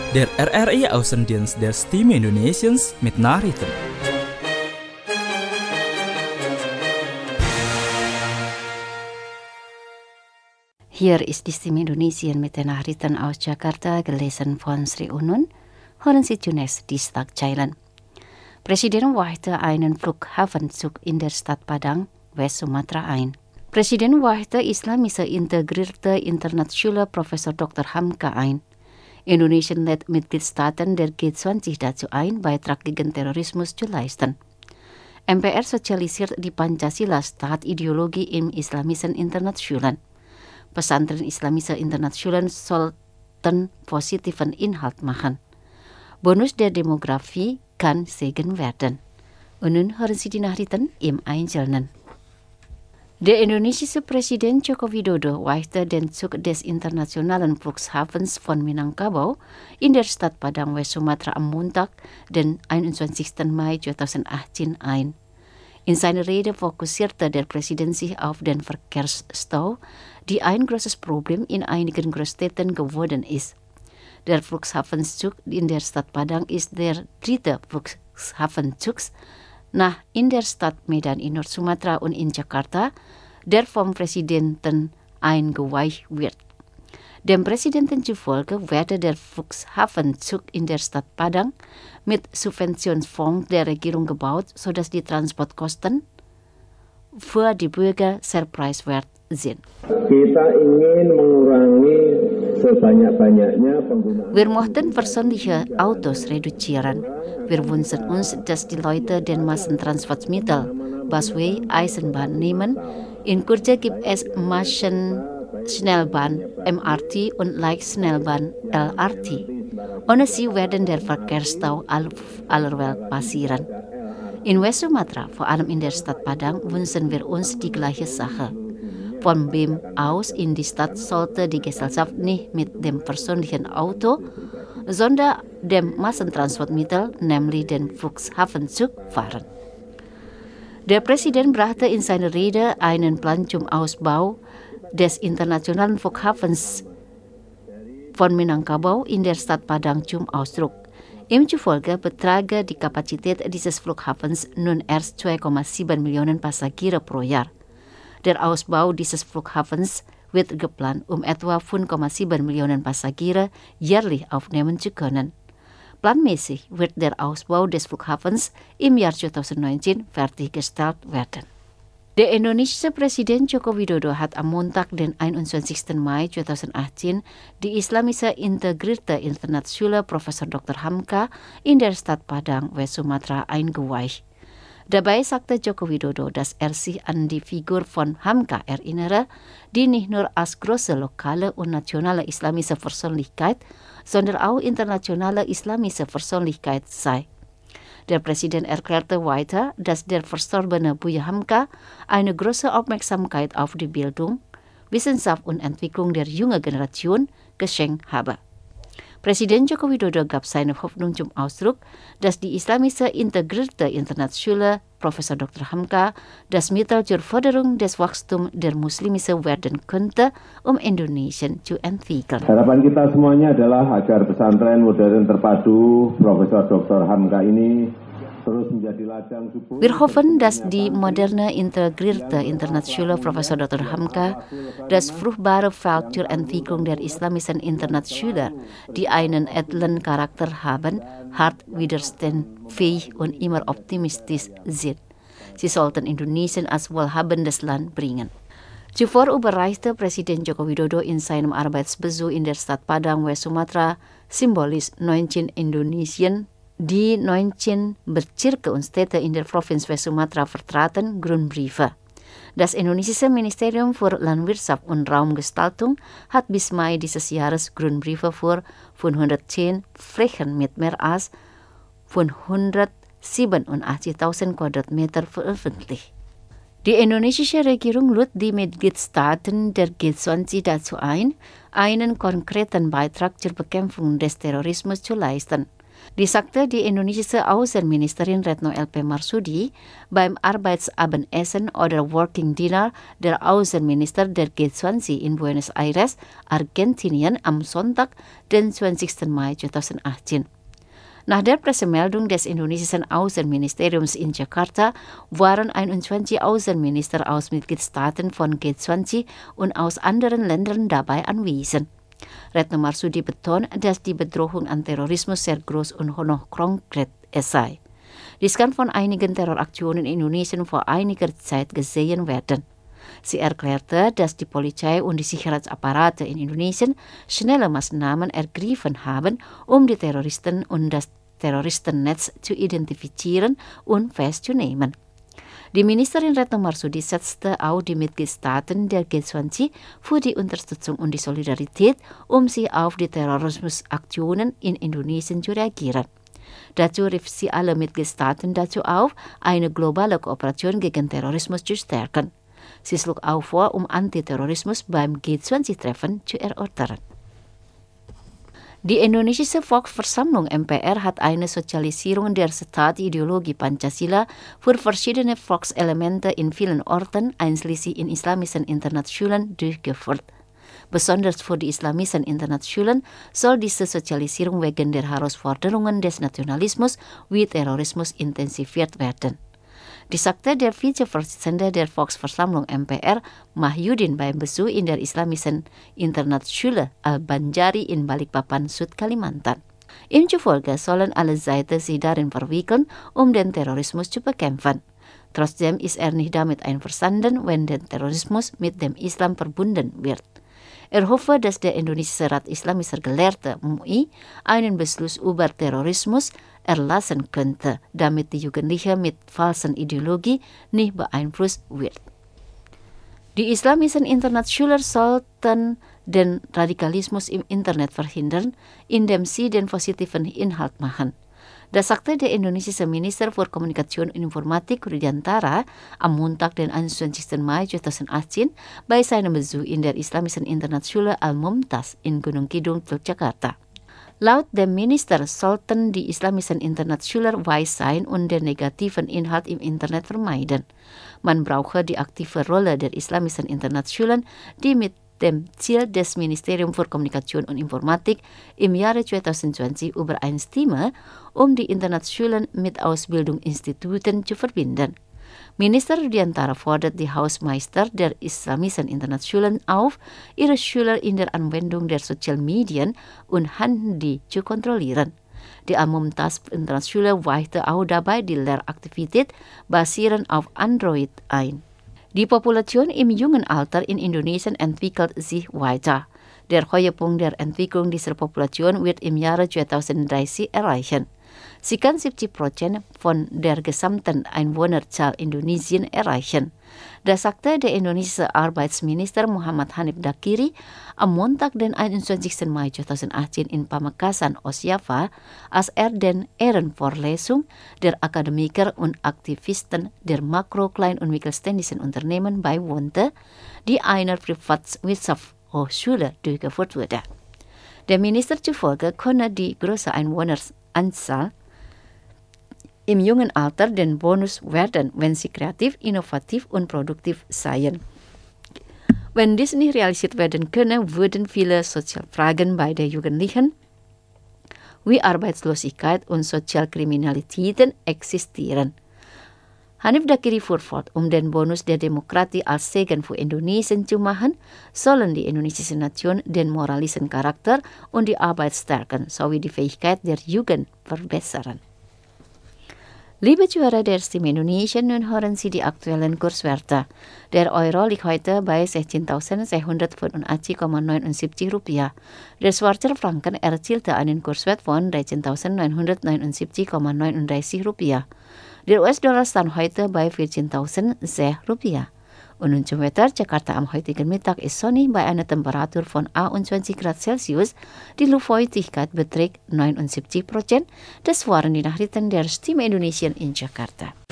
Der RRI Außendienst der Stimme Indonesiens mit Nachrichten. Hier ist die Stimme Indonesien mit den Nachrichten aus Jakarta, gelesen von Sri Unun. Hören Sie zunächst die Schlagzeilen. Presiden weichte einen Flughafenzug in der Stadt Padang, West Sumatra ein. Presiden weichte islamische integrierte internationale Professor Dr. Hamka ein. Indonesien lädt Mitgliedstaaten der G20 dazu ein, Beitrag gegen Terrorismus zu leisten. MPR sozialisiert die Pancasila-Staat-Ideologie im Islamischen Internationalen. Pesantren Islamische Internationalen sollten positiven Inhalt machen. Bonus der Demografie kann Segen werden. Und nun hören Sie die Nachrichten im Einzelnen. Der indonesische Präsident Joko Widodo weichte den Zug des internationalen Flughafens von Minangkabau in der Stadt Padang, West Sumatra am Montag, den 21. Mai 2018 ein. In seiner Rede fokussierte der Präsident sich auf den Verkehrsstau, die ein großes Problem in einigen Großstädten geworden ist. Der Flughafenzug in der Stadt Padang ist der dritte Flughafenzug in der Stadt Medan in Nord-Sumatra und in Jakarta, der vom Präsidenten eingeweiht wird. Dem Präsidenten zufolge werde der Flughafenzug in der Stadt Padang mit Subventionsfonds der Regierung gebaut, sodass die Transportkosten für die Bürger sehr preiswert sind. Wir möchten persönliche Autos reduzieren. Wir wünschen uns, dass die Leute den Massentransportmittel, Busway, Eisenbahn nehmen. In Kürze gibt es Massenschnellbahn, MRT und Leichtschnellbahn, LRT. Ohne sie werden der Verkehrsstau aller Welt passieren. In West Sumatra, vor allem in der Stadt Padang, wünschen wir uns die gleiche Sache. Von BIM aus in die Stadt sollte die Gesellschaft nicht mit dem persönlichen Auto, sondern dem Massentransportmittel, nämlich dem Flughafenzug, fahren. Der Präsident brachte in seiner Rede einen Plan zum Ausbau des internationalen Flughafens von Minangkabau in der Stadt Padang zum Ausdruck. Ihm zufolge betrage die Kapazität dieses Flughafens nun erst 2,7 Millionen Passagiere pro Jahr. Der Ausbau dieses Flughafens wird geplant, etwa 5,7 Millionen Passagiere jährlich aufnehmen zu können. Planmäßig wird der Ausbau des Flughafens im Jahr 2019 fertiggestellt werden. Der indonesische Präsident Joko Widodo hat am Montag, den 21. Mai 2018, die islamische integrierte internationale Professor Dr. Hamka in der Stadt Padang, West Sumatra, eingeweiht. Dabei sagte Joko Widodo, dass er sich an die Figur von Hamka erinnere, die nicht nur als große lokale und nationale islamische Persönlichkeit, sondern auch internationale islamische Persönlichkeit sei. Der Präsident erklärte weiter, dass der verstorbene Buya Hamka eine große Aufmerksamkeit auf die Bildung, Wissenschaft und Entwicklung der jungen Generation geschenkt habe. Präsident Joko Widodo gab seine Hoffnung zum Ausdruck, dass die islamische integrierte internationale Professor Dr. Hamka das Mittel zur Förderung des Wachstums der Muslimischen werden könnte, Indonesien zu entwickeln. Harapan kita semuanya adalah agar pesantren modern terpadu Profesor Dr. Hamka ini terus menjadi ladang subur. Wir hoffen, dass die moderne integrierte internationale Professor Dr. Hamka das fruchtbare Feld zur Entwicklung der islamischen Internationale, die einen edlen Charakter haben, hart widerstandsfähig und immer optimistisch sind. Sie sollten Indonesien als wohlhabendes Land bringen. Zuvor überreichte Präsident Joko Widodo in seinem Arbeitsbesuch in der Stadt Padang, West Sumatra, symbolisch 19 Indonesien, die 19 Bezirke und Städte in der Provinz West Sumatra vertraten, Grünbriefe. Das indonesische Ministerium für Landwirtschaft und Raumgestaltung hat bis Mai dieses Jahres Grünbriefe für 510 Flächen mit mehr als 587.000 Quadratmeter veröffentlicht. Die indonesische Regierung lud die Mitgliedstaaten der G20 dazu ein, einen konkreten Beitrag zur Bekämpfung des Terrorismus zu leisten. Die sagte die indonesische Außenministerin Retno LP Marsudi beim Arbeitsabendessen oder Working Dinner der Außenminister der G20 in Buenos Aires, Argentinien am Sonntag, den 20. Mai 2018. Nach der Pressemeldung des indonesischen Außenministeriums in Jakarta waren 21 Außenminister aus Mitgliedstaaten von G20 und aus anderen Ländern dabei anwesend. Retno Marsudi betont, dass die Bedrohung an Terrorismus sehr groß und noch konkret sei. Dies kann von einigen Terroraktionen in Indonesien vor einiger Zeit gesehen werden. Sie erklärte, dass die Polizei und die Sicherheitsapparate in Indonesien schnelle Maßnahmen ergriffen haben, um die Terroristen und das Terroristennetz zu identifizieren und festzunehmen. Die Ministerin Retno Marsudi setzte auch die Mitgliedstaaten der G20 für die Unterstützung und die Solidarität, um sie auf die Terrorismusaktionen in Indonesien zu reagieren. Dazu rief sie alle Mitgliedstaaten dazu auf, eine globale Kooperation gegen Terrorismus zu stärken. Sie schlug auch vor, Antiterrorismus beim G20-Treffen zu erörtern. Die indonesische Volksversammlung MPR hat eine Sozialisierung der Staatideologie Pancasila für verschiedene Volkselemente in vielen Orten, einschließlich in islamischen Internatsschulen, durchgeführt. Besonders für die islamischen Internatsschulen soll diese Sozialisierung wegen der Herausforderungen des Nationalismus wie Terrorismus intensiviert werden. Dies sagte der Vizevorsitzende der Volksversammlung MPR, Mahyudin, beim Besuch in der islamischen Internatsschule Al-Banjari in Balikpapan, Südkalimantan. Ihm zufolge sollen alle Seiten sich darin verwickeln, den Terrorismus zu bekämpfen. Trotzdem ist nicht damit einverstanden, wenn der Terrorismus mit dem Islam verbunden wird. Hoffe, dass der Indonesische Rat Islamischer Gelehrte MUI einen Beschluss über Terrorismus erlassen könnte, damit die Jugendlichen mit falschen Ideologie nicht beeinflusst wird. Die islamischen Internatsschüler sollten den Radikalismus im Internet verhindern, indem sie den positiven Inhalt machen. Das sagte der indonesische Minister für Kommunikation und Informatik Rudiantara am Montag, den 21. Mai 2018, bei seinem Besuch in der islamischen Internatsschule Al-Mumtaz in Gunung Kidul, Jakarta. Laut dem Minister sollten die islamischen Internatsschüler weise sein und den negativen Inhalt im Internet vermeiden. Man brauche die aktive Rolle der islamischen Internatsschulen, die mit dem Ziel des Ministeriums für Kommunikation und Informatik im Jahre 2020 übereinstimme, die Internatsschulen mit Ausbildungsinstituten zu verbinden. Minister Rudiantara fordert die Hausmeister der islamischen Internatsschulen auf, ihre Schüler in der Anwendung der sozialen Medien und Handy zu kontrollieren. Die Al-Mumtaz Internatsschule weichte auch dabei die Lehraktivität basierend auf Android ein. Die Population im jungen Alter in Indonesien entwickelt sich weiter. Der Höhepunkt der Entwicklung dieser Population wird im Jahre 2030 erreichen. Sie kann 70% von der gesamten Einwohnerzahl Indonesien erreichen. Das sagte der indonesische Arbeitsminister Muhammad Hanif Dakiri am Montag, den 21. Mai 2018 in Pamekasan, Osjava, als den Ehrenvorlesung der Akademiker und Aktivisten der Makro-, Klein- und Mittelständischen Unternehmen beiwohnte, die einer Privatwirtschaftshochschule durchgeführt wurde. Der Minister zufolge könne die große Einwohneranzahl im jungen Alter den Bonus werden, wenn sie kreativ, innovativ und produktiv seien. Wenn dies nicht realisiert werden könne, würden viele Sozialfragen bei den Jugendlichen wie Arbeitslosigkeit und Sozialkriminalitäten existieren. Hanif Dakiri fuhr fort, den Bonus der Demokratie als Segen für Indonesien zu machen, sollen die indonesische Nation den moralischen Charakter und die Arbeit stärken, sowie die Fähigkeit der Jugend verbessern. Liebe Zuhörer der Stimme Indonesia, nun hören Sie die aktuellen Kurswerte. Der Euro liegt heute bei 16.685,79 Rupiah. Der Schweizer Franken erzielte einen Kurswert von 13.979,39 Rupiah. Der US-Dollar stand heute bei 14.006 Rupiah. Und nun zum Wetter. Jakarta am heutigen Mittag ist sonnig bei einer Temperatur von 21 Grad Celsius. Die Luftfeuchtigkeit beträgt 79%. Das waren die Nachrichten der Stimme Indonesien in Jakarta.